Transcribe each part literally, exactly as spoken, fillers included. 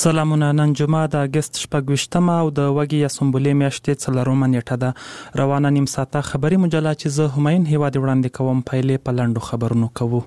سلامونه. نن جمعه د اگست شپږویشتمه او د وږي یا سنبلې میاشتې څلورمه نیټه ده. روانه نیم ساعته خبري مجله چې زه همایون هیواد وړاندې کوم پیلې په لنډو خبرونو کوو.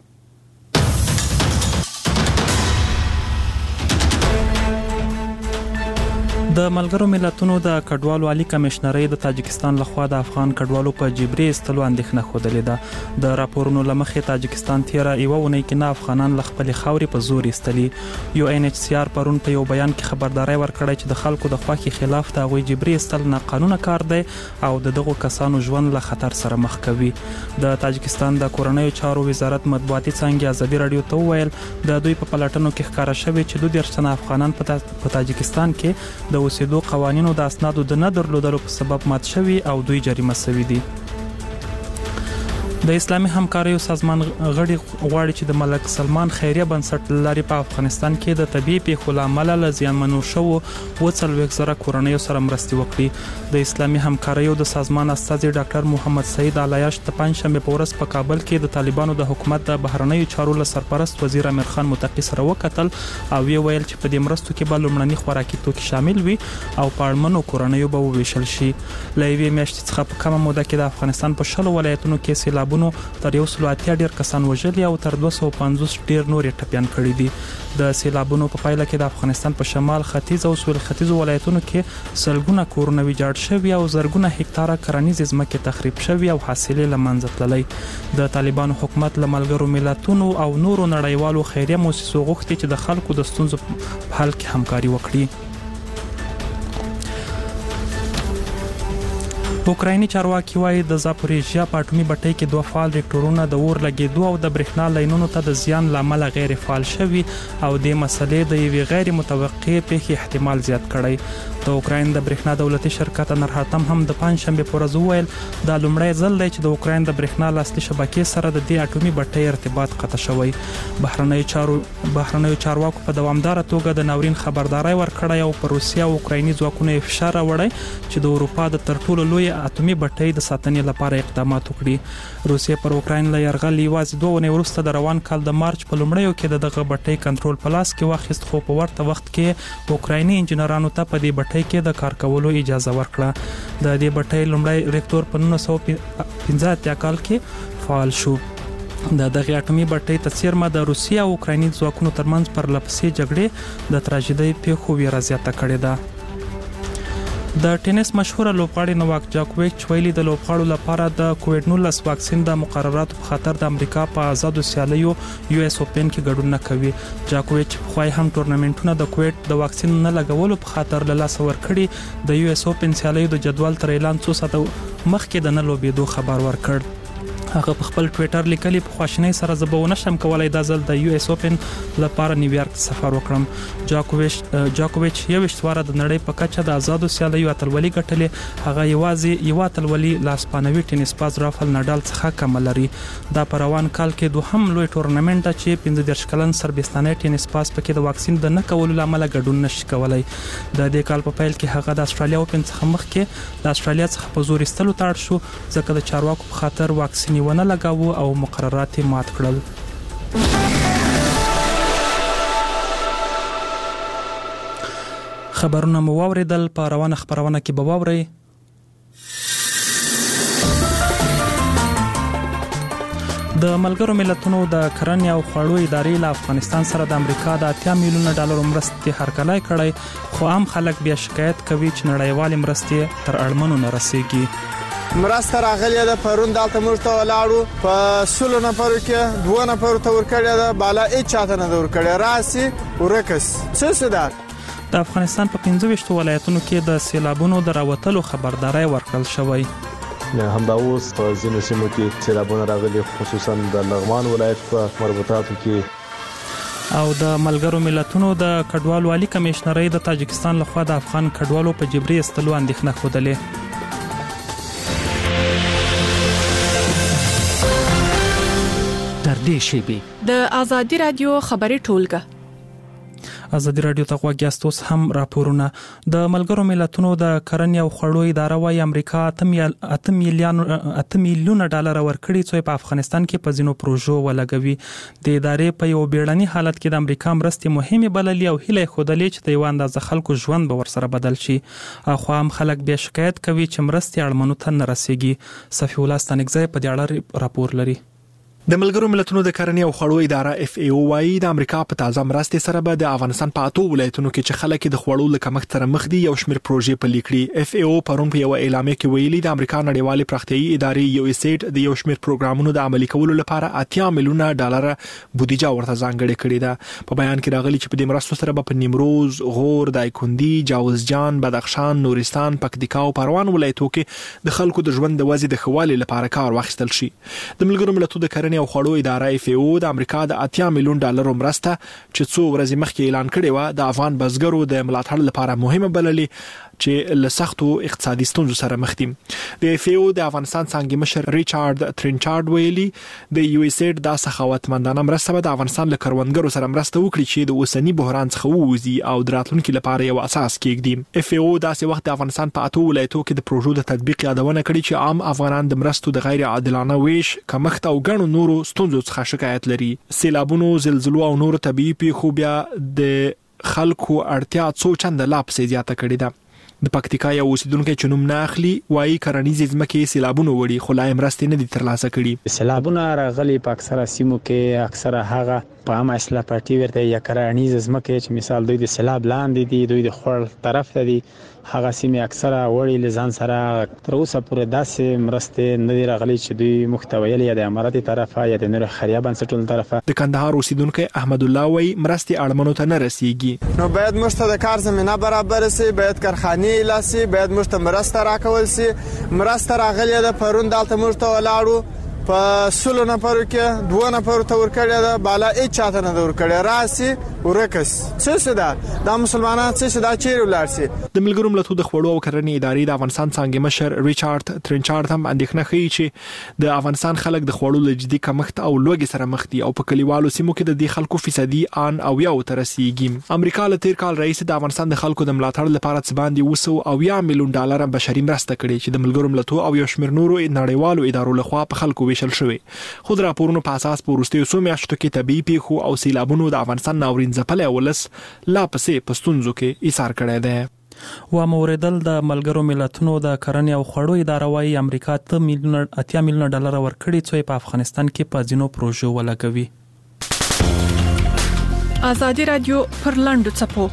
د ملګرو ملتونو د کډوالو عالی کمشنرۍ د تاجکستان لخوا د افغان کډوالو په جبري استلو اندېښنه خوده ده. د راپورونو لمخې تاجکستان تیره یوه اونۍ کې نه افغانان ل خپل خاورې په زور ایستلي. یو ان ایچ سی آر پرون په یو بیان کې خبرداري ورکړی چې د خلکو د خواخي خلاف د غوي جبري استل نه قانوني کار دی او د دغو کسانو ژوند له خطر سره مخ کوي. د تاجکستان د کورنیو چارو وزارت مطبوعاتي څانګه ازادي رادیو ته وویل د دوی په پلاتنو کې ښکارا شوی چې دوه دیرش تنه افغانان په تاجکستان کې د اوسېدو قوانینو د اسنادو د نه درلودلو په سبب مات شوي او دوی جریمه شوي دي. د اسلامي همکاریو سازمان غړي غواړي چې د ملک سلمان خیریه بنسټ لاري په افغانستان کې د طبيعي پیښو لامل له زیانمنو شو و څلوېښت زره کورنیو سره مرستې وکړي. د اسلامي همکاریو د سازمان استازي ډاکټر محمد سعید علایش د پنځشنبه په ورځ په کابل کې د طالبانو د حکومت د بهرنیو چارو له سرپرست وزیر امیر خان متقی سره وکتل او ویل چې په دې مرستو کې به لومړني خوراکي توکي شامل وي او په اړمنو کورنیو به وویشل شي. له یوې میاشتې څخه په کومه موده کې د افغانستان په شلو ولایتونو کې سیلاب تر یو سل اتیا ډیر کسان وژلي او تر دوه سوه پنځوس ډیر نور ټپيان کړي دي. د سیلابونو په پایله کې د افغانستان په شمال ختیځ او سویل ختیځ ولایتونو کې سلګونه کورونه ویجاړ شوي او زرګونه هکتاره کرنیزې ځمکې تخریب شوي او حاصلې له منځه تللي. د طالبانو حکومت له ملګرو ملتونو او نورو نړیوالو خیریه مؤسسو غوښتي چې د خلکو د ستونزو په حل کې همکاري وکړي. اوکرایني چارواکي وايي د زاپوریژیا په اټومي بټۍ کې دوه فعال ریکټورونه د اور لګېدو او د برېښنا لاینونو ته د زیان لامل غیر فعال شوي او د مسلې د یوې غیر متوقع پیښې احتمال زیات کړی. د اوکراین د برېښنا دولتي شرکت انرهاتم هم د پنځشنبه په ورځ وویل دا لومړی ځل دی چې د اوکراین د برېښنا لاستي شبکې سره د دې اټومي بټۍ ارتباط قطع شوی. بهرنیو چارو بهرنیو چارواکو په دوامدار توګه د ناورین خبرداري ورکړی او پر روسیا او اوکرایني ځواکونو فشار راوړی چې د اروپا د تر ټولو لوی اټومي بټۍ د ساتنې لپاره اقدامات وکړي. روسیا پر اوکراین له یرغل یوازې دوه ونې وروسته د روان کال د مارچ په لومړیو کې دغه بټۍ کنټرول په لاس کې واخیست خو په ورته وخت کې اوکرایني انجنیرانو ته په دې بټۍ کې د کار کولو اجازه ورکړه. د دې بټۍ لومړی ریکټور په نولس سوه پنځه اتیا کال کې فعال شو. د دغه اټومي بټۍ تڅیرمه د روسیا او اوکرایني ځواکونو ترمنځ پر لپسې جګړې د تراژیدۍ پیښو ویره زیاته کړې ده. د ټینس مشهور لوبغاړی نوواک جاکوویچ ویلي د لوبغاړو لپاره د کووډ نولس واکسین د مقرراتو په خاطر د امریکا په آزادو سیالیو یو اس اوپن کې ګډون نه کوي. جاکوویچ خو هم ټورنمنټونه د کووډ د واکسین نه لګولو په خاطر له لاس ورکړي. د یو اس اوپن سیالیو د جدول تر اعلان څو ساعته مخکې د نه لوبېدو خبر ورکړ. هغه په خپل ټوئیټر لیکلي په خواشنۍ سره زه به ونشم کولای د ځل د یو اس اوپن لپاره نیویارک سفر وکړم. جاکوویچ جاکوویچ یو وشتواره د نړۍ په کچه د آزادو سیالیو اتلولي ګټلې. هغه یوازې یو اتلولي لاس پانوي ټینس باز رافل نډال څخه کم لري. دا په روان کال کې دوهم لوی ټورنمنت چې پنځه دېرش کلن سربستاني ټینس باز پکې د واکسین د نه کولو لامل ګډون نشي کولای. د دې کال په پیل کې هغه د استرالیا اوپن څخه مخکې د استرالیا څخه په زور ایستلو تاړ شو ځکه د چارواکو په خاطر واکسین ونه لګاوه او مقررات مات کړل. خبرونه مو واوریدل. په روانه خبرونه کې به واورئ د ملګرو ملتونو د کرنې او خوړو ادارې له افغانستان سره د امریکا د اتیا میلیونه ډالر مرستې هرکلی کړی خو عام خلک بیا شکایت کوي چې نړیوالې مرستې تر اړمنو نه رسیږي. مرسته راغلی ده پرون دلته موږ ته ولاړو په سلو نفرو کې دوه نفرو ته ورکړی ده بالا هیڅ چاته نه ده ورکړی راسي ورکس څه څه ده. د افغانستان په پنځه ویشتو ولایتونو کې د سیلابونو د راوتلو خبرداری ورکړل شوی. همدا اوس په ځینو سیمو کې سیلابونه راغلي خصوصا د لغمان ولایت په مربوطاتو کې. او د ملګرو ملتونو د کډوالو عالی کمشنرۍ د تاجکستان لخوا د افغان کډوالو په جبري استلو اندېښنه خوده. تر دې شیبې د ازادي رادیو خبري ټولګه ازادي رادیو ته غوږ یاست هم راپورونه د ملګرو ملتونو د کرنې او خوړو اداره وايي امریکا اته میلیون اته میلیون ډالر ورکړي چې په افغانستان کې په ځینو پروژو ولګوي. د ادارې په یو بیړني حالت کې د امریکا مرستې مهمه بللې او هیله خودلې چې د یو اندازه خلکو ژوند به ورسره بدل شي. خو هم خلک به شکایت کوي چې مرستې اړمنو ته نه رسیږي. صفی الله ستانکزی په دې اړه راپور لري. د ملګرو ملتونو د کرنې او خوړو اداره اف ای او وايي د امریکا په تازه مرستې سره به د افغانستان په اته ولایتونو کې چې خلک د خوړو له کمښت سره مخ دي یو شمېر پروژې پلي کړي. اف ای او پرون په یو اعلامیه کې ویلي د امریکا نړیوالې پراختیایي ادارې یو اس ایډ د یو شمېر پروګرامونو د عملي کولو لپاره اتیا میلیونه ډالر بودیجه ورته ځانګړې کړې ده. په بیان کې راغلي چې په دې مرستو سره به په نیمروز، غور، دایکندي، جاوزجان، بدخشان، نورستان، پکتیکا او پروان ولایتونو کې د خلکو د ژوند د وضعیت د ښه والي لپاره کار واخیستل شي. د ملګرو ملتونو د کرنې او خوړو اداره اف ای او د امریکا د اتیا میلیون ډالر مرسته چې څو ورځې مخکې اعلان کړې و د افغان بزګرو د ملاتړ لپاره مهمه بللې چې له سختو اقتصادي ستونزو سره مخ دي. د اف ای او د افغانستان څنګه مشر ریچارډ ترینچارډ ویلي د یو اس ایډ د سخاوتمندانه مرسته به د افغانستان له کروندګرو سره مرسته وکړي چې د اوسنی بحران څخه ووځي او د راتلونکو لپاره یو اساس کېږدي. اف ای او داسې وخت د افغانستان په اته ولایتونو کې د پروژو د تطبیق یادونه کړې چې عام افغانان د مرستو د غیر عادلانه ویش، کمښت او ګڼو نورو ستونزو څخه شکایت لري. سیلابونو، زلزلو او نورو طبيعي پیښو بیا د خلکو اړتیا څو چنده لا پسې زیاته کړې ده. د پکتیکا یو اوسیدونکو چې نوم نه اخلي وایي کرنیزې ځمکې سیلابونو وړي خو لا یې مرستې نه دي ترلاسه کړي. سیلابونه راغلي په اکثره سیمو کې اکثره هغه په عامه اصلاح پارټي ورته یا کرنیزې ځمکې چې مثال دوی د سیلاب لاندې دي، دوی د خړ طرف ته دي، هغه سیمې اکثره وړي لزان سره تر اوسه پورې داسې مرستې نه دي راغلي چې دوی مختویل یا د اماراتي طرفه یا د نور خیریه بنسټونو طرفه. د کندهار اوسیدونکو احمد الله وایي مرستې اړمنو ته نه رسیږي. نو باید موږ ته د کار زمينه برابر شي، باید کارخانې لاسي، باید موږ ته مرسته راکول شي. مرسته راغلي ده پرون دالته موږ ته ولاړو په سلو نفرو کې دوه نفرو ته ورکړی ده، بالا هیڅ چاته نه ده ورکړی. راسي ورکس څه څه ده دا مسلمانان څه څه دا چیرې ولاړ شي. د ملګرو ملتونو د خوړو او کرنې ادارې د افغانستان څنګه مشر ریچارډ ترینچارډ هم اندېښنه ښیي چې د افغانستان خلک د خوړو له جدي کمښت او لوږې سره مخ دي او په کلیوالو سیمو کې د دې خلکو فیصدي ان او یو تر رسیدي. امریکا له تیر کال رئیس د افغانستان د خلکو د ملاتړ لپاره څه باندې وسو او یا میلیون ډالر بشري مرسته کړې چې د ملګرو ملتونو او یو شمېر نورو نړیوالو ادارو لخوا په خلکو ویشل شوی. خو د راپورونو په اساس په وروستیو څو میاشتو کې طبيعي پیښو او سیلابونو د افغانستان ناورین ځپلی ولس لا پسې په ستونزو کې ایثار کړی دی. و موردل د ملګرو ملتونو د کرنې او خوړو اداره وايي امریکا ته میلیون اتیا میلیون ډالر ورکړي چې په افغانستان کې په ځینو پروژو ولګوي. ازادي رادیو پر لاندو چپو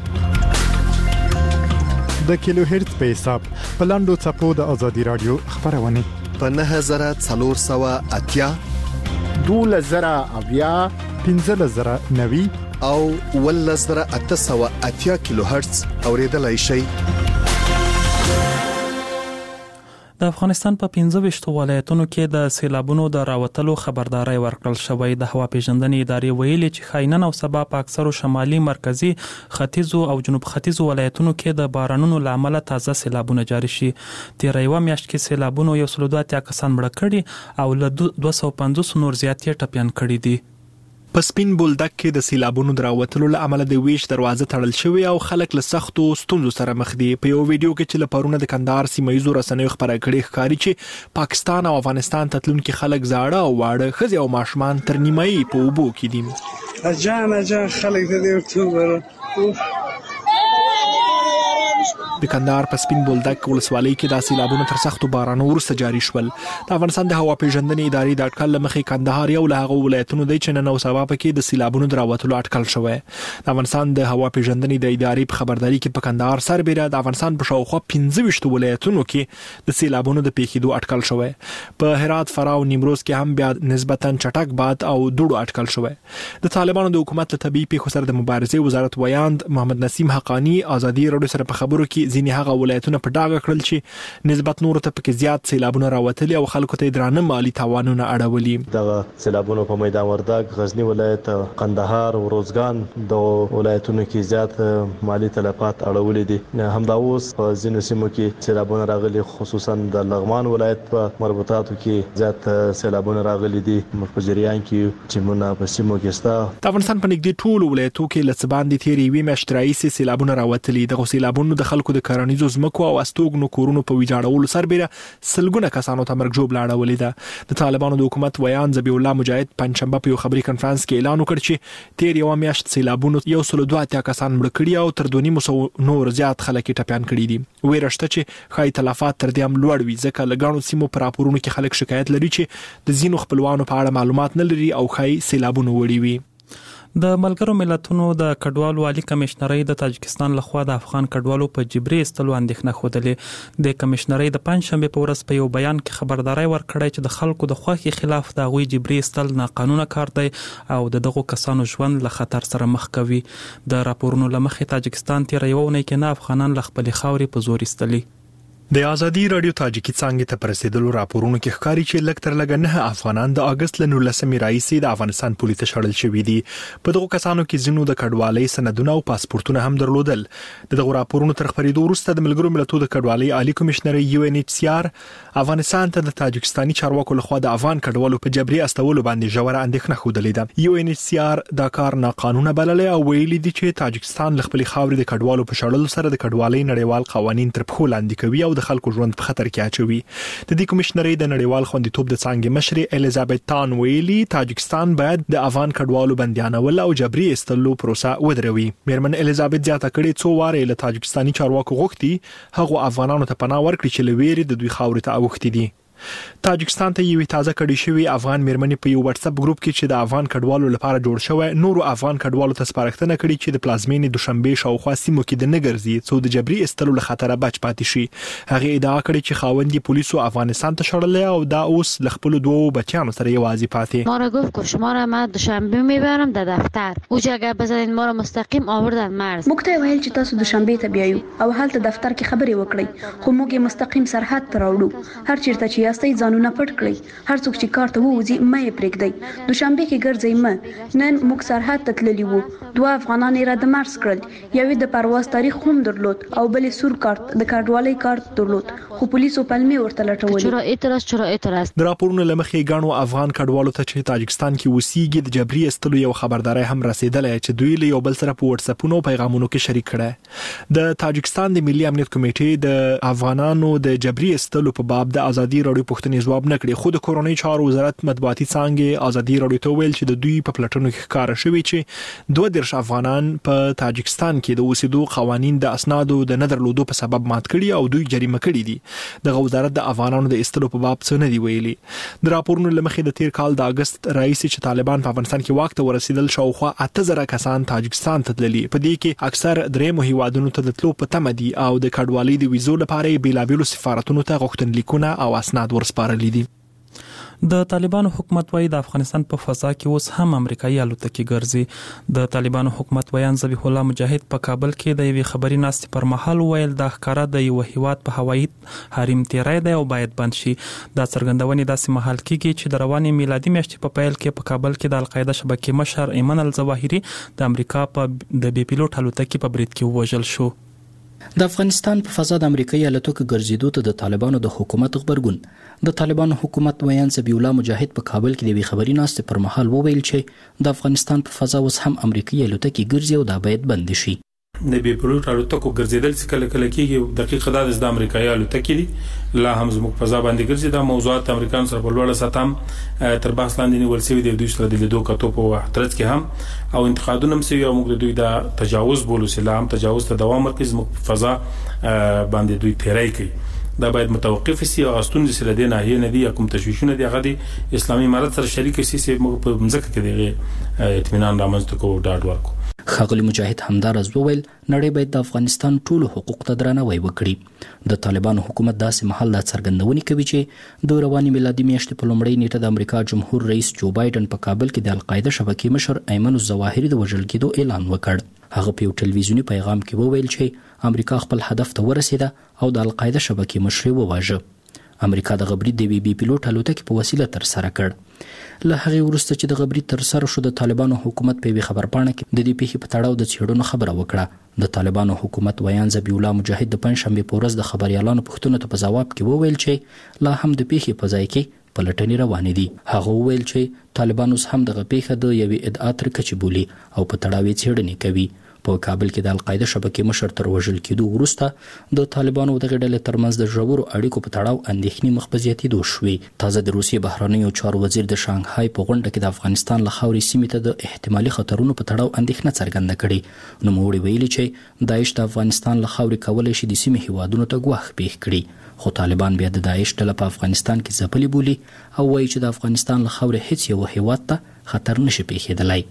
د کیلو هرتز په حساب په لاندو چپو د ازادي رادیو خبرونه په نه هزار څلور سوه اتیا دوله زره اویا پنځه زره نوي او ول زره اته سوه اتیا کیلو هرتز اوریدلای شي. د افغانستان په پنځه ویشتو ولایتونو کې د سیلابونو د راوتلو خبرداري ورکړل شوې. د هوا پیژندنې ادارې ویلي چې خاینن او سبا په اکثرو شمالي، مرکزي، ختیځو او جنوب ختیځو ولایتونو کې د بارانونو لامل تازه سیلابونه جاري شي. تیر یو میاشت کې سیلابونو یو سل دوه اتیا کسان مړه کړي او له دوه سوه پنځوس نور زیات یې ټپیان کړي دي. په سپین بولدک کې د سیلابونو دراوتلو له امله د ویش دروازه تړل شوې او خلک له سختو ستونزو سره مخ دي. په یو ویډیو کې چې له پرونه د کندهار سیمایي رسنیو خبره کړې ښکاري چې پاکستان او افغانستان تتلونکي خلک زاړه او واړه، ښځې او ماشومان تر نیمایي په اوبو کې دي. اجان اجان خلک د اکتوبر د کندهار په سپین بولدک ولسوالۍ کې د سیلابونو تر سختو بارانو وروسته جاري شول. د افغانستان د هوا پیژندنې ادارې د اټکل لمخې کندهار یو له هغو ولایتونو دی چې نن او سبا پکې د سیلابونو دراوتلو اټکل شوی. د افغانستان د هوا پیژندنې د ادارې په خبرداري کې په کندهار سربېره د افغانستان په شاوخوا پنځه ویشتو ولایتونو کې د سیلابونو د پیښېدو اټکل شوی. په هرات، فراه او نیمروز کې هم بیا نسبتا چټک باد او دوړو اټکل شوی. د طالبانو د حکومت له طبيعي پیښو سره د مبارزې وزارت ویاند محمد نسیم حقانی ازادي رادیو سره په خبرو کې ځینې هغه ولایتونه په ډاګه کړل چې نسبت نور ته پکې زیات سیلابونه راوتلي او خلکو ته درانه مالی تاوانونه اړولي. دغه سیلابونه په میدان وردګ، غزنی ولایت، قندهار او روزګان د ولایتونو کې زیات مالی تلفات اړولي دي. همدا اوس په ځینو سیمو کې سیلابونه راغلي، خصوصا د لغمان ولایت په مربوطاتو کې زیات سیلابونه راغلي دي. په جریان کې چې مونږ په سیمو کې ستا د افغانستان په نږدې ټولو ولایتونو کې لڅ باندې تیرې وی میاشتې راځي سیلابونه راوتلي. د سیلابونو د خلکو د کرنیزو ځمکو او استوګنو کورونو په ویجاړولو سربېره سلګونه کسانو ته مرګ ژوبله اړولې ده. د طالبانو د حکومت ویان ذبیح الله مجاهد پنځشنبه په یو خبري کنفرانس کې اعلان وکړ چې تیر یو میاشت سیلابونو یو سل دوه اتیا کسان مړ کړي او تر دوه نیم سوه نور زیات خلک ټپيان کړي دي. ویره شته چې خای تلفات تر دې هم لوړ وي ځکه لګانو سیمو پر راپورونو کې خلک شکایت لري چې د زینو خپلوانو په اړه معلومات نه لري او خای سیلابونه وړي وي. د ملګرو ملتونو د کډوالو عالی کمشنرۍ د تاجکستان لخوا د افغان کډوالو په جبري استلو اندېښنه خوده. د کمشنرۍ د پنځشنبه په ورځ په یو بیان کې خبرداري ورکړې چې د خلکو د خوښي خلاف د غوي جبري استل ناقانونه کار دی او د دغو کسانو ژوند له خطر سره مخ کوي. د راپورونو لمخې تاجکستان تیر یو نه کې نه افغانان له خپل خاورې په زور استلي. د ازادي رادیو تاجیکی څنګه ته پرسیدلو راپورونو کې ښکاري چې لکتر لګ نه افغانان د اگست ل نولسمې راځي د افغانستان پولیس شړل شوې دي. په دغه کسانو کې زینو د کډوالۍ سندونه او پاسپورتونه هم درلودل. دغه راپورونو تر خبرېدو وروسته د ملګرو ملتونو د کډوالۍ عالی کمشنر یو ان ایچ سی آر افغانستان ته د تاجکستاني چارواکو لخوا د افغان کډوالو په جبري استولو باندې ژوره اندېښنه خوده لیده. یو ان ایچ سی آر دا کار ناقانونه بللی او ویلي دي چې تاجکستان ل خپل خاورې د کډوالو په شړلو سره د کډوالۍ نړیوال قوانين تر پخو لاندې کوي او د خلکو ژوند په خطر کې اچوي. د دې کمشنرۍ د نړیوال خوندیتوب د څنګه مشر الیزابت تان ویلي تاجکستان باید د افغان کډوالو بندیانول او جبري استلو پروسه ودروي. میرمن الیزابت زیاته کړې څو واره له تاجکستاني چارواکو غوښتي هغه افغانانو ته پناه ورکړي چې لويري د دوی خاورې ته اوښتي دي. تاجکستان ته یو تازه کړي شوی افغان میرمنې په یو واتس اپ ګروپ کې چې د افغان کډوالو لپاره جوړ شوی نورو افغان کډوالو ته سپارښتنه کړې چې د پلازمینې دوشنبه شاوخوا سیمو کې د نګرځي څو د جبري استلو له خطره بچ پاتې شي. هغه ادعا کړې چې خاوندې پولیسو افغانستان ته شړل او دا اوس ل خپل دوه بچیانو سره یوازې پاتې. ما را گفت که شما را ما دوشنبه میبرم در دفتر. اوجا اگه بزنین ما را مستقیم آوردن مرز. موږ ته ویل چې تاسو دوشنبه ته بیایو او هلته دفتر کې خبرې وکړئ خو موږ مستقیم سرحد ته راوړو. هر چیرته چې یاستئ ځانونه پټ کړئ. هر څوک چې کار ته ووځي مې پرېږدئ. دوشنبه کې ګرځئ مې. نن موږ سرحد ته تللی وو. دوه افغانان را د مرز کړل. یوې د پرواز تاریخ هم درلود او بلې سور کارت د کډوالۍ کارت درلود خو پولیسو پلمې ورته لټولې. چرا اعتراض چرا اعتراض. د راپورونو لمخې غاڼو افغان کډوالو ته چې تاجکستان کې وسیږي د جبري استلو یو خبرداري هم رسیدلې چې دوی له یو بل سره په واتس اپونو پیغامونو کې شریک کړه. د تاجکستان د ملي امنیت کمیټې د افغانانو د جبري استلو په باب د ازادي رادیو پوښتنې ځواب نه کړی. خو د کورونی چارو وزارت مطبوعاتي څنګه ازادي رادیو ته ویل چې د دوی په پلاتونو کې ښکار شوی چې دوه درش افغانان په تاجکستان کې د اوسېدو قوانين د اسنادو د نظرلودو په سبب مات کړي او دوی جریمه کړي دي. د وزارت د افغانانو د استلو په باب څه نه دی ویلي. د راپورونو لمخې د تیر کال د اگست رئیس چې طالبان په افغانستان کې واک ته ورسېدل شاوخوا اته زره کسان تاجکستان ته تللي. په دې کې اکثر درې مهیوادونو ته د تلو په تمه دي او د کډوالۍ د ویزو لپاره بیلابېلو سفارتونو ته غوښتنلیکونه او اسناد ورسپارلي دي. د طالبانو حکومت وايي د افغانستان په فضا کې اوس هم امریکایي الوتکې ګرځي. د طالبانو حکومت ویان ذبیح الله مجاهد په کابل کې د یوې خبري ناستې پر مهال ویل د ښکارا د یو هیواد په هوایي حریم تیرای دی او باید بند شي. دا څرګندونې داسې مهال کېږي چې د روانې میلادي میاشتې په پیل کې په کابل کې د القاعده شبکې مشر ایمن الظواهري د امریکا په د بي پیلوټ الوتکې په برید کې ووژل شو. د افغانستان په فضا د امریکایي الوتکو ګرځېدو ته د طالبانو د حکومت خبرګون. د طالبانو حکومت ویان ذبیح الله مجاهد په کابل کې د وی خبري ناستې پر مهال وویل چې د افغانستان په فضا اوس هم امریکایي الوتکې ګرځي او دا باید بند شي. د بي پیلوټ الوتکو ګرځیدل چې کله کله کېږي دقیق دا د امریکایي الوتکې دي لا هم زموږ فضا باندې ګرځي. دا موضوعات امریکایان سره په لوړه سطح هم تر بحث لاندې نیول شوي دي. دوی سره د لیدو کتو په وخت کې هم او انتقادونه هم شوي او موږ د دوی د تجاوز بولو چې لا هم تجاوز ته دوام ورکړي زموږ فضا باندې دوی تیرای کوي. دا باید متوقف شي او استون سره د ناحیه نه دي کوم تشویشونه دي هغه د اسلامي امارت سره شریک شي چې موږ په مزکه کې دغه اطمینان رامنځته کوو ډاډ ورکو. خاغلی مجاهد همدارز وویل نړۍ باید د افغانستان ټولو حقوق ته درناوی وکړي. د طالبانو حکومت داسې محل دا څرګندونې کوي چې د رواني میلادي میاشتې په لومړۍ نیټه د امریکا جمهور رئیس جو بایدن په کابل کې د القاعده شبکې مشر ایمن الظواهري د وژل کېدو اعلان وکړ. هغه په یو ټلویزیونی پیغام کې وویل چې امریکا خپل هدف ته ورسېده او د القاعده شبکې مشر وواژه. امریکا د غبرګ د وی بي پیلوټ الوتکې په وسیله تر سره کړ. له هغې وروسته چې د غبرګ تر سره شو د طالبانو حکومت په یوې خبرپاڼه کې د دې پیښې په تړاو د څېړنو خبره وکړه. د طالبانو حکومت ویان ذبیح الله مجاهد د پنځشنبې په ورځ د خبریالانو پوښتنو ته په ځواب کې وویل چې لا هم د پیښې په ځای کې پلټنې روانې دي. هغه وویل چې طالبان اوس هم دغه پیښه د یوې ادعا تر کچې بولي او په تړاو یې څېړنې کوي. په کابل کې د القاعده شبکې مشر تر وژل کېدو وروسته د طالبانو دغه ډلې ترمنځ د ژورو اړیکو په تړاو اندېښنې مخ په زیاتېدو شوې. تازه د روسیې بهرنیو چارو وزیر د شانګهای په غونډه کې د افغانستان له خاورې سیمې ته د احتمالي خطرونو په تړاو اندېښنه څرګنده کړې. نوموړي ویلي چې داعش د افغانستان له خاورې کولی شي د سیمې هیوادونو ته ګواښ پېښ کړي، خو طالبان بیا د داعش ډله په افغانستان کې ځپلې بولي او وایي چې د افغانستان له خاورې هیڅ یو هیواد ته خطر نشي پېښېدلی.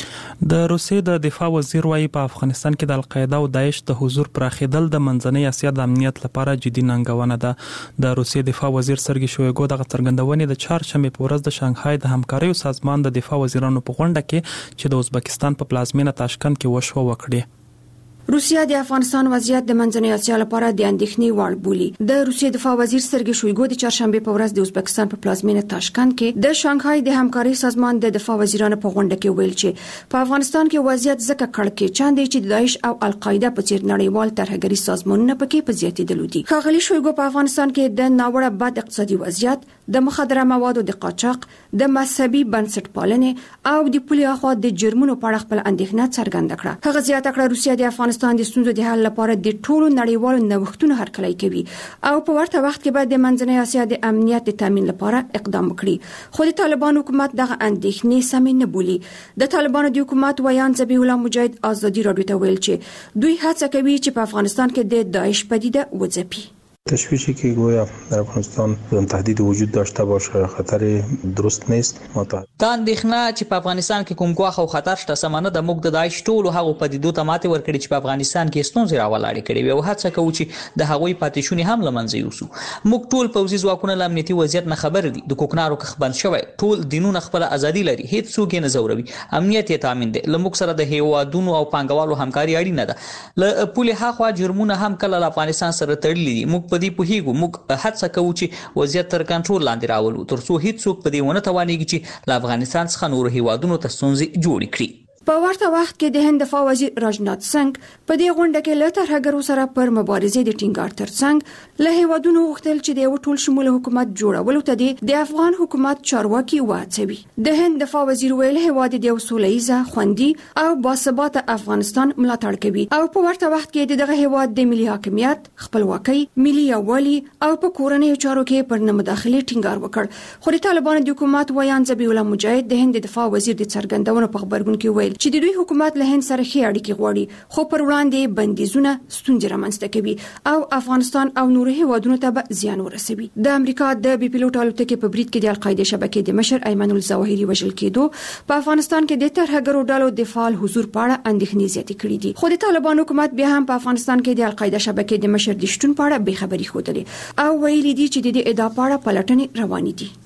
د روسیې د دفاع وزیر وايي په افغانستان کې د القاعده او داعش د حضور پراخېدل د منځنۍ اسیا د امنیت لپاره جدي ننګونه ده. د روسیې دفاع وزیر سرګي شویګو دغه څرګندونې د چهارشنبې په ورځ د شانګهای د همکاریو سازمان د دفاع وزیرانو په غونډه کې چې د ازبکستان په پلازمینه تاشکند کې وشو وکړي. روسیا د افغانستان وضعیت د منځنۍ اسیا لپاره د اندېښنې وړ بولي. د روسیې دفاع وزیر سرګي شویګو د چهارشنبه په ورځ د ازبکستان په پلازمینه تاشکند کې د شانګهای د همکارۍ سازمان د دفاع وزیرانو په غونډه کې ویل چې په افغانستان کې وضعیت ځکه کړکېچن دی چې د داعش او القاعده په څیر نړیوال ترهګري سازمانونه پکې په زیاتېدلو دي. ښاغلي شویګو په افغانستان کې د ناوړه بد اقتصادي وضعیت، د مخدره موادو د قاچاق، د مذهبي بنسټپالنې او د پولي اخوا د جرمونو په اړه خپل اندېښنه څرګنده کړه. هغه زیاته کړه روسیا د افغانستان د ستونزو د حل لپاره د ټولو نړیوالو نوښتونو هرکلی کوي او په ورته وخت کې باید د منځنۍ اسیا د امنیت د تامین لپاره اقدام وکړي. خو د طالبانو حکومت دغه اندېښنې سمې نه بولي. د طالبانو د حکومت ویان ذبیح الله مجاهد آزادي رادیو ته ویل چې دوی هڅه کوي چې په افغانستان کې د داعش پدیده وځپي. تشویشی که گویا در افغانستان تهدید وجود داشته باشه خطر درست نیست. دا اندېښنه چې په افغانستان کې کوم ګواښ او خطر شته سمانه د موږ د داعش ټولو هغو پدیدو ته ماتې ورکړي چې په افغانستان کې ستونزې راولاړې کړي وي او هڅه کوو چې د هغوی پاتې شونې هم له منځه یوسو. موږ ټول پوځي ځواکونه له امنیتي وضعیت نه خبر دي. د کوکنارو کښ بند شوی، ټول دینونه خپل ازادي لري، هیڅ څوک یې نه ځوروي، امنیت یې تامین دی. له موږ سره د هیوادونو او پانګوالو همکاري اړینه ده. له پولې هاخوا جرمونه هم کله له افغانستان سره تړلي دي. موږ په دې پوهیږو. موږ هڅه کوو چې وضعیت تر کنټرول لاندې راولو ترڅو هیڅ څوک په دې ونه توانېږي چې له افغانستان څخه نورو هیوادونو ته ستونزې جوړې کړي. په ورته وخت کې د هند دفاع وزیر راجنات سنگ په دې غونډه کې له ترهګرو سره پر مبارزې د ټینګار ترڅنګ له هیوادونو غوښتل چې د یو ټول شموله حکومت جوړولو ته د افغان حکومت چارواکي وهڅوي. د هند دفاع وزیر ویل هیواد د یو سولهییزه، خوندي او باثباته افغانستان ملاتړ کوي او په ورته وخت کې دغه هیواد د ملي حاکمیت، خپلواکۍ، ملي یووالي او په کورنیو چارو کې پر نه مداخله ټینګار وکړ. خو د طالبانو د حکومت ویان ذبیح الله مجاهد د هند دفاع وزیر د څرګندونو په خبرګون کې ویل چې د دوی حکومت له هند سره ښې اړیکې غواړي خو پر وړاندې بندیزونه ستونزې رامنځته کوي او افغانستان او نورو هیوادونو ته به زیان ورسوي. د امریکا د بي پیلوټ الوتکې په برید کې د القاعده شبکې د مشر ایمن الظواهري وژل کېدو په افغانستان کې د ترهګرو ډلو د فعال حضور په اړه اندېښنې زیاتې کړې دي. خو د طالبانو حکومت بیا هم په افغانستان کې د القاعده شبکې د مشر د شتون په اړه بې خبري ښودلې او ویلي دي چې د دې ادعا په اړه پلټنې روانې دي.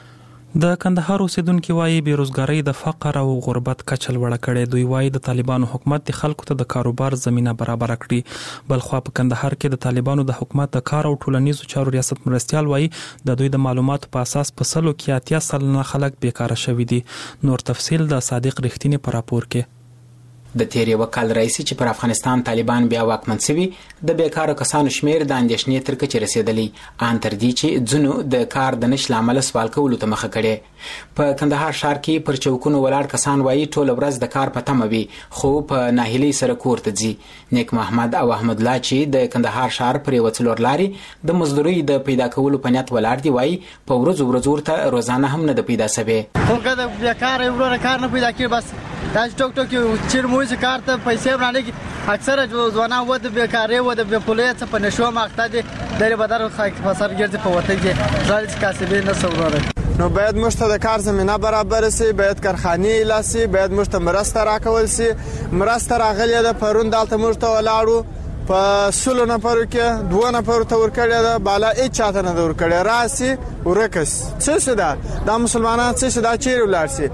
د کندهار اوسیدونکو وايي بیروزګاری د فقر او غربت کچه لوړه کړې. دوی وايي د طالبانو حکومت د خلکو ته د کاروبار زمينه برابر کړې. بلخوا په کندهار کې د طالبانو د حکومت د کار او ټولنیزو چارو ریاست مرستيال وايي د دوی د معلوماتو په اساس په سلو کې اتیا سلنه خلک بیکاره شوي دي. نور تفصیل د صادق رښتینی په راپور کې. د تیر یو کال راځي چې پر افغانستان طالبان بیا واکمن شوي د بیکاره کسانو شمیر د اندېښنې تر کچې رسیدلی ان تر دې چې ځنو د کار د نشل عمل سوال کولو ته مخه کړي. په کندهار ښار کې پر چوکونو ولاړ کسان وایي ټول ورځ د کار په تمه وي خو په ناهیلي سره کور ته ځي. نیک محمد او احمد الله چې د کندهار ښار پر یو څلور لاري د مزدوري د پیدا کولو په نیت ولاړ دي وایي په ورځ ورځ ورته روزانه هم نه د پیدا سوي. هغه د بیکاره ورو کار نه پیدا کړي بس دا ټوک ټوک چیر موږ کار ته پیسې ورانه کی اکثر ځوانان و د بیکاری و د پولیس په نشو ماخته دي د بدر فسر ګرځي په وته کې ځل کاسبې نه سوره. نو باید موږ ته د کار زمينه برابر سي، باید کارخانه لاسي، باید موږ ته مرسته راکول سي. مرسته راغلي د پرون دالته موږ ته ولاړو په سلو نفر کې دوه نفر ته ورکړی دا بالا هیڅ چاته نه ورکړی راسي ورکس څه څه ده د مسلمانانو څه څه دا چیرې ولارسي.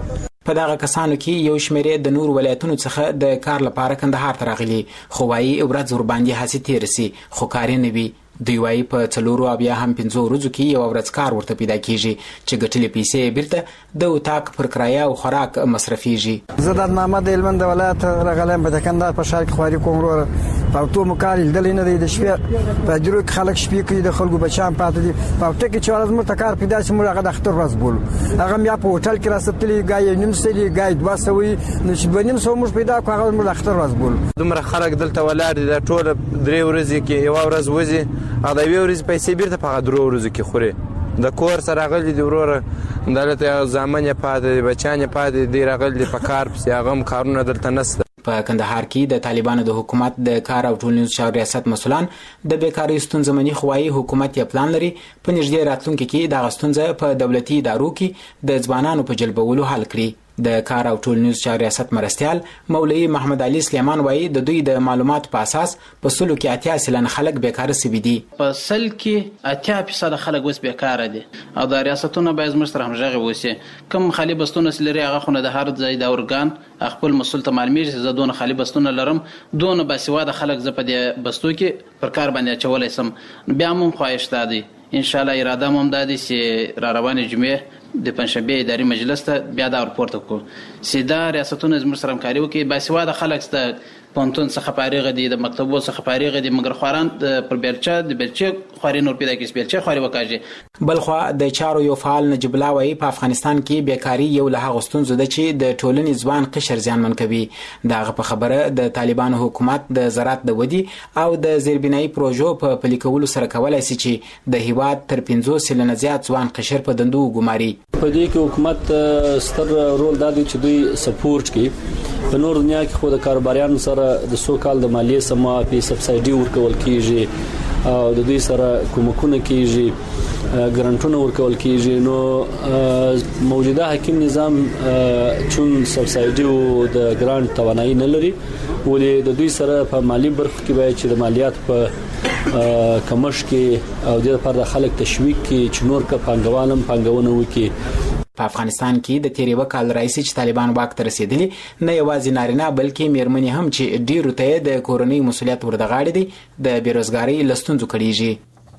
په دغه کسانو کې یو شمېر د نور ولایتونو څخه د کار لپاره کندهار ته راغلي خو وايي ورځ ورباندې هڅې تېرې سي خو کار نه وي. دوی وايي په څلورو او بیا هم پنځو ورځو کې یو ورځ کار ورته پیدا کیږي چې ګټلې پیسې بیرته د اتاق پر کرایه او خوراک مصرفیږي. زه د محمد هلمند ولایت راغلم په کندهار په ښار کې خواري کوم وروره پاوټو مکار لیدلې نه دی د شپې په جرو کې خلک شپې کوي د خلکو بچان پاتې دي پاوټه کې چې ورځ مرته کار پیدا شي موږ هغه د اختر ورځ بولو هغه بیا په هوټل کې راستلې ګای نیم سلی ګای دوه سوي نو چې بنیم سو موږ پیدا کو هغه موږ د اختر ورځ بولو. دومره خلک دلته ولاړ دي د ټول درې ورځې کې یو ورځ وځي هغه د یو ورځې پیسې بیرته په درو ورځو کې خوري د کور سره راغلي دي وروره دلته زامن یې پاتې دي بچیان یې پاتې دي راغلي دي په کار پسې هغه هم کارونه دلته نشته. په کندهار کې د طالبانو د حکومت د کار او ټولنیز چارو ریاست مسؤلان د بیکارۍ ستونزه مني خو وايي حکومت یې پلان لري په نږدې راتلونکي کې دغه ستونزه په دولتي ادارو کې د ځوانانو په جلبولو حل کړي. د کار او ټولنیز چارو ریاست مرستیال مولوي محمد علي سلیمان وايي د دوی د معلوماتو په اساس په سلو کې اتیا سلنه خلک بیکاره سوي دي. په سل کې اتیا فیصد خلک اوس بیکاره دي او د ریاستونو باید زموږ سره همغږي ووسي. کوم خالي بستونه لري هغه خو نه د هر ځای د اورګان خپل مسؤل ته معلومیږي چې زه دونه خالي بستونه لرم دونه باسواده خلک زه په دې بستو کې پر کار باندې اچولی سم. بیا هم خواهش دا دی انشاءالله اراده هم دا دی چې را روانې جمعې د پنځشنبې اداري مجلس ته بیا دا ورپورته کړو سیده ریاستونه زموږ سره همکاري وکړي باسواده خلک د پوهنتون څخه فارغ دي د مکتبو څخه فارغ دي مګر خواران پر بیلچه د بیلچې خواري نور پیدا کړي بیلچې خواري وکړي. بلخوا د چارو یو فعال نجیب الله وايي په افغانستان کې بیکاري یو له هغو ستونزو ده چې د ټولنې ځوان قشر زیانمن کوي. دغه په خبره د طالبانو حکومت د زراعت د ودی او د زیربنایي پروژو په پلي کولو سره کولای شي چې د هیواد تر پنځوس سلنه زیات ځوان قشر په دندو وګماري. په دې کې حکومت ستر رول دا دی چې دوی سپورټ کوي. په نور دنیا کې خو د کاروباریانو سره د سو کال د مالیې سما په سبسایډي ورکول کیږي او د دوی سره کومکونه کیږي ګرانټونه ورکول کیږي. نو موجوده حکیم نظام چون سبسایډي او د ګرانټ توانایي نه لري ولې د دوی سره په مالی برخه کې باید چې د مالیات په کمش کې او د لپاره خلک تشویق کې چې نور کا پنګوالم پنګونه وکي. په افغانستان کې د تیرې وکال رئیس چې طالبان واک ته رسیدلي نه یوازې نارینه بلکې میرمنې هم چې ډیرو ته د کورنۍ مسولیت ورغاړي دي د بیروزګاری لستونزو کړيږي.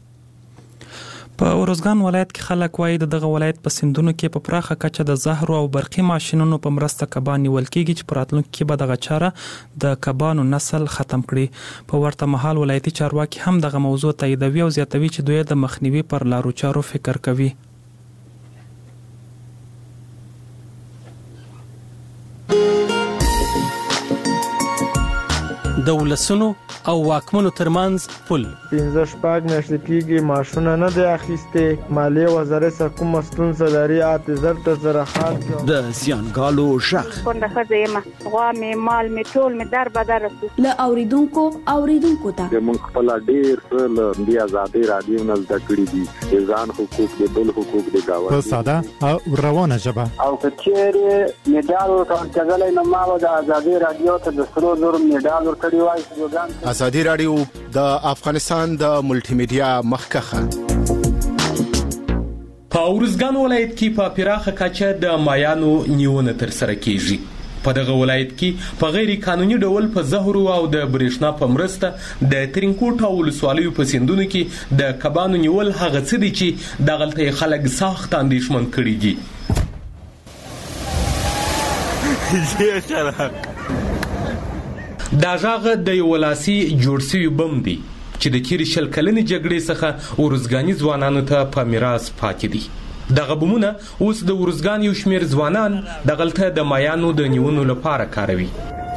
په اورزګان ولایت کې خلک وایي دغه ولایت په سندونو کې په پراخه کچه د زهرو او برقي ماشينونو په مرسته کبان نیول کېږي چې په راتلونکي کې به دغه چاره د کبانو نسل ختم کړي. په ورته مهال ولایتي چارواکي هم دغه موضوع تاییدوي او زیاتوي چې دوی د مخنیوي پر لارو چارو فکر کوي. د ولسونو او واکمنو ترمنځ پل پنځه شپږ میاشتې کېږي ماشونه نه دی اخیستې مالیې وزارت سره کومه ستونزه لري اته زر ته زره خان د زیانګالو ژغ کونډه ښځه یم غوا مې مال مې ټول مې در بدر رسو له اوریدونکو اوریدونکو ته موږ خپل ډیر څه له دې آزادۍ رادیو نه زده کړي دي ځان حقوق دي بل حقوق دي گاوه په ساده او روانه ژبه او کچېره میډال ورکړل کېدلای نو ما د آزادۍ رادیو ته د سرو زر میډال ورکړی وای. ازادي رادیو د افغانستان د ملټي میډیا مخکخه په اورزګان ولایت کې په پراخه کچه د مایانو نیونه تر سره کیږي. په دغه ولایت کې په غیر قانوني ډول په زهرو او د برېښنا په مرسته د ترینکوټ او ولسوالیو په سیندونو کې د کبانو نیول هغه څه دي چې دغلته خلک سخت اندېښمن کړي دي. دا ژغ د یو لاسي جوړ شوي بم دی چې د تیرې شل کلنې جګړې څخه ورزګاني ځوانانو ته په میراث پاتې دي. دغه بمونه اوس د ورزګان یو شمېر ځوانان دغلته د مایانو د نیونو لپاره کاروي.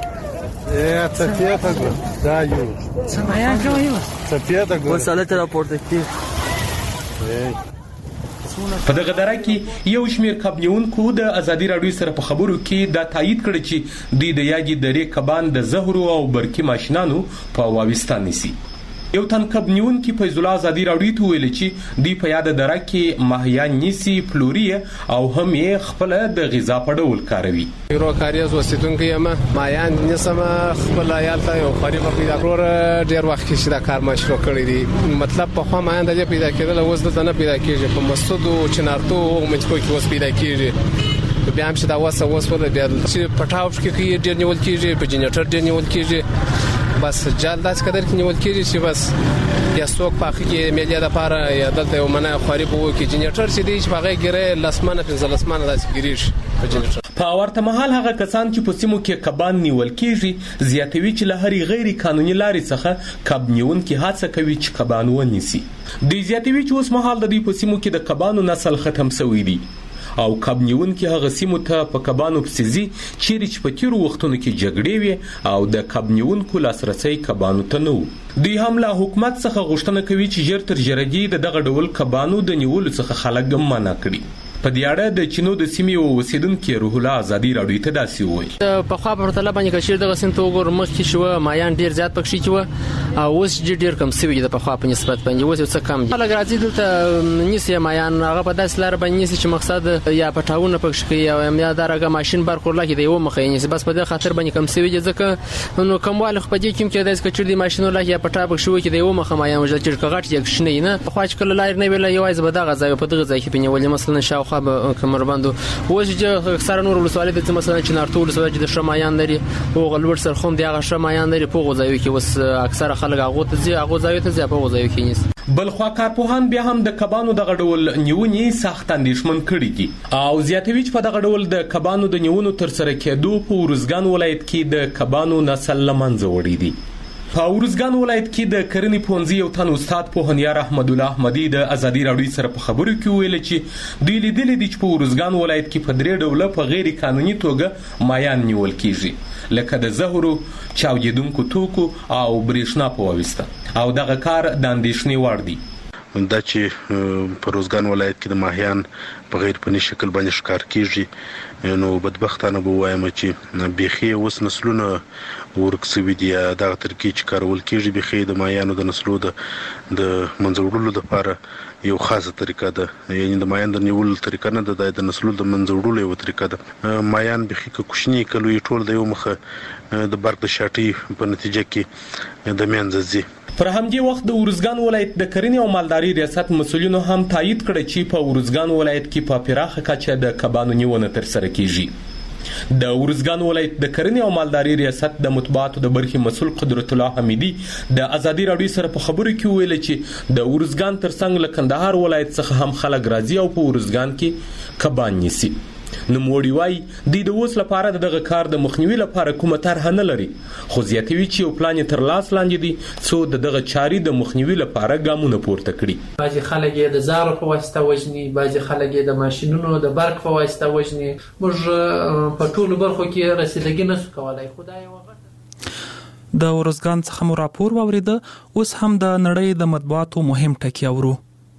په دغه دره کې یو شمېر کب نیونکو د ازادي راډیو سره په خبرو کې دا تایید کړی چې دوی د یادې درې کبان د زهرو او برقي ماشینانو په واویستان نیسي. یو تن کب نیونکي فیض الله ازادي راډیو ته ویل چې دوی په یاده دره کې ماهیان نیسي پلوري او هم یې خپل د غذا په ډول کاروي. یو کاریز وسیدونکو یم ماهیان نیسم خپل عیال ته یو خریفه پیدا کړور ډیر وخت کې دا کار ماشینو کړی دي مطلب په خو ماهیان د پیدا کېدل اوس د نه پیدا کېږي په مسعود او چنارتو او مچکو کې اوس پیدا کېږي بیا هم چې دا وسه وسوله بیا چې پټاو کې ډیر نیول کیږي په جنریټر ډیر نیول کیږي بس جلداس قدر کې نیول کیږي چې بس یا څوک پاخه کې میلیا د پاره یا دلته یو منه خوري بو کې جنریټر چې دی چې هغه ګره لاسمنه په لاسمنه داسې ګریش په جنریټر په ورته مهال هغه کسان چې په سیمو کې کبان نیول کیږي زیاتوي چې له هرې غیر قانوني لارې څخه کب نیونکي هڅه کوي چې کبان ونیسي د زیاتوي چې اوس مهال د دې په سیمو کې د کبانو نسل ختم شوی دی او کب نیونکي هغه سیمو ته په کبانو پسې چیرې چې په تیرو وختونو کې جګړې وي او د کب نیونکو لاسرسي کبانو ته نه و دوی هم له حکومت څخه غوښتنه کوي چې ژر تر ژره دې دغه ډول کبانو د نیولو څخه خلک منع کړي په دې اړه د چینو د سیمې او اوسیدونکو روح الله ازادي راډیو ته داسې وویل په خوا په طلب باندې کشیر دغه سنت وګور مخ کې شو مایان ډیر زیات پکې چې و او اوس ډیر کم سوي د په خوا په نسبت باندې اوس څه کم هغه راځي دلته نيسي مایان هغه په داس لار باندې نيسي چې مقصد یا پټاونه پکې کوي او یا دغه ماشين بار کول کې دی و مخ یې نيسي بس په دې خاطر باندې کم سوي ځکه نو کومواله خو په دې کې چې داس کچې دی ماشين ولا یا پټا پکې شو کې دی و مخ مایان وجه چې کغټ یک شنه نه په خوا چې کله لار نه ویل یو ځای به دغه ځای په دغه ځای کې بنولې مثلا شاوخه به کمر باندې وځي اکثر نور ولسوالۍ د مثلا چې نارتو ولسوالۍ د شمایان لري او غلور سر خوم دی هغه شمایان لري په غوځایو کې وس اکثر خلک هغه ته ځي هغه ځایو ته ځي په غوځایو کې نیس بل خو کارپوهان بیا هم د کبانو د غډول نیونې سخت اندیشمن کړي دي او زیاتوي چې په دغه ډول د کبانو د نیونو تر سره کېدو په ورزګان ولایت کې د کبانو نسل لمنځه وړي دي په ورزګان ولایت کې د کرنې پونځي یو تن استاد پوهنیار احمد الله احمدي د ازادي راډیو سره په خبرو کې ویل چې دوی لیدل دي چې په ورزګان ولایت کې په درې ډوله په غیر قانوني توګه مایان نیول کیږي لکه د زهرو چاودیدونکو توکو او برېښنا په واسطه او دغه کار د اندیشنې وړ دی دا چې په روزګان ولایت کې د ماهیان په غیر قانوني شکل باندې ښکار کیږي نو بدبختانه به وایم چې بيخي اوس نسلونه ورکسوي دي دا ترکیه چې کارول کیږي بيخي د ماهیانو د نسلو د د منځوړلو لپاره یو خاصه طریقه ده یعنی د مایان د نیول طریقه نه ده د نسلو د منځوړلو یو طریقه ده مایان بيخي کوښنی کلوې ټول د یو مخه د برق د شاټي په نتیجه کې د منځزي پر همدې وخت د ورزګان ولایت د کرنې او مالداري ریاست مسولینو هم تایید کړ چې په ورزګان ولایت کې په پراخه کچه د کبانو نیونه تر سره کیږي د ورزګان ولایت د کرنې او مالداري ریاست د مطبوعاتو د برخې مسول قدرت الله حمیدي د ازادي راډیو سره په خبرو کې ویل چې د ورزګان ترڅنګ له کندهار ولایت څخه هم خلک راځي او په ورزګان کې کبان نیسي نوموړي وايي د اوس لپاره دغه کار د مخنیوي لپاره کومه طرحه نه لري خو زیاتوي چې یو پلان تر لاس لاندې دي څو دغه چاري د مخنیوي لپاره ګامونه پورته کړي بعضي خلک یې د زارو په واسطه وژني بعضي خلک یې د ماشينونو د برق په واسطه وژني موږ په ټولو برخو کې رسیدګي نشو کولای خدای وغوښتل د ورزګان څخه مو راپور واوریده اوس هم د نړۍ د مطبوعاتو مهم ټکی اورو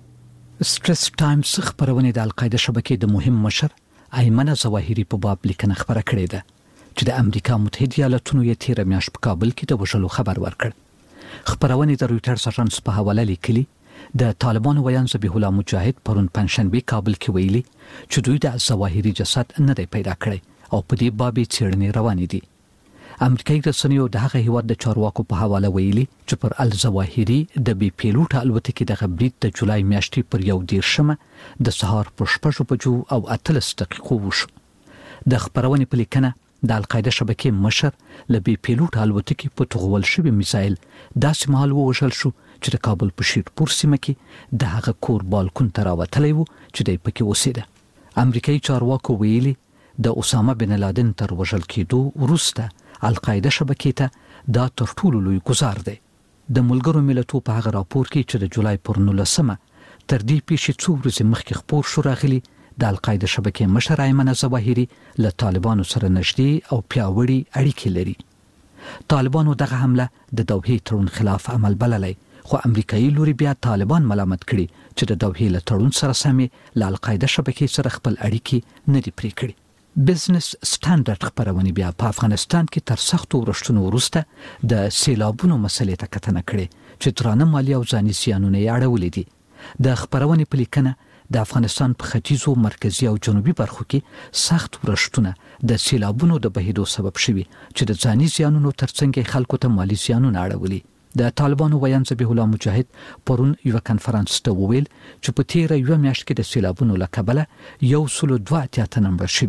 سټریس ټایمز خبرونه د القاعده شبکې د مهم مشر ایمنه ظواهری په باب لیکنه خبره کړې ده چې د امریکا متحده ایالاتونو یې تیر میاشت په کابل کې د وژلو خبر ورکړ خبرونه د رويټرز اژانس په حواله لیکلي د طالبانو ویان ذبیح الله مجاهد پرون پنځشنبه کابل کې ویلي چې دوی د ظواهری جسد نه دی پیدا کړی او په دې باب څېړنې روانې دي امریکایي رسنیو د هغه هیواد د چارواکو په حواله ویلي چې پر الظواهری د بي پیلوټ الوتکې د غبرید د جولای میاشتې پر یو دیرشمه د سهار په شپږ بجو او اتلس دقیقو وشو د خبرونې په لیکنه د القاعده شبکې مشر ل بي پیلوټ الوتکې په توغول شوی میسایل داسې مهال ووژل شو چې د کابل په شیرپور سیمه کې د هغه کور بالکون ته راوتلی و چې دی پکې اوسېده امریکایي چارواکو ویلي د اسامه بن لادن تر وژل کېدو وروسته القاعده شبکې ته دا تر ټولو لوی گزار دی د ملګرو ملتونو په هغه راپور کې چې د جولای پر نولسمه تر دې پیښې څو ورځې مخکې خبر شو راغلی د القاعده شبکې مشر ایمن ظواهری له طالبانو سره نږدې او پیاوړي اړیکې لري طالبانو دغه حمله د دوحې تړون خلاف عمل بللی خو امریکایي لوري بیا طالبان ملامت کړي چې د دوحې له تړون سره سمې له القاعده شبکې سره خپل اړیکې نه دي پرې کړي بزنس سټانډرډ خبرونه بیا په افغانستان کې تر سختو ورښتونو وروسته د سیلابونو مسلې ته کتنه کړې چې درانه مالی او ځاني زیانونه یې اړولې دي د خبرونې په لیکنه د افغانستان په ختیځو مرکزی او جنوبي برخو کې سخت ورښتونه د سیلابونو د بهیدو سبب شوي چې د ځاني زیانونو ترڅنګ خلکو ته مالی زیانونه اړولي د طالبانو ویان ذبیح الله مجاهد پرون یو کانفرنس ته وویل چې په تیر یو میاشت کې د سیلابونو له کبله یو سل دوه اتیا تنه مړه شوي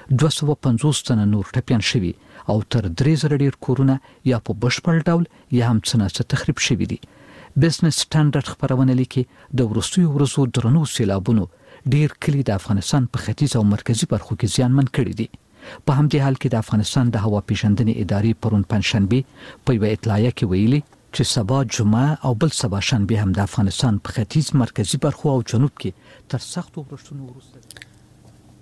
دوه سوه پنځوس تنه نور ټپيان شوي او تر درې زره ډیر کورونه یا په بشپړ ډول یا هم څه نه تخریب شوي دي. بزنس سټانډرډ خبرونه لیکي د وروستیو ورځو درنو سیلابونو ډیر کلی د افغانستان په ختیځ او مرکزی برخو کې زیانمن کړي دي. په همدې حال کې د افغانستان د هوا پیژندنې ادارې پرون پنځشنبه په یوه اطلاعیه کې ویلي چې سبا جمعه او بل سبا شنبه هم د افغانستان په ختیځ مرکزی برخو او جنوب کې تر سختو ورښتونو وروسته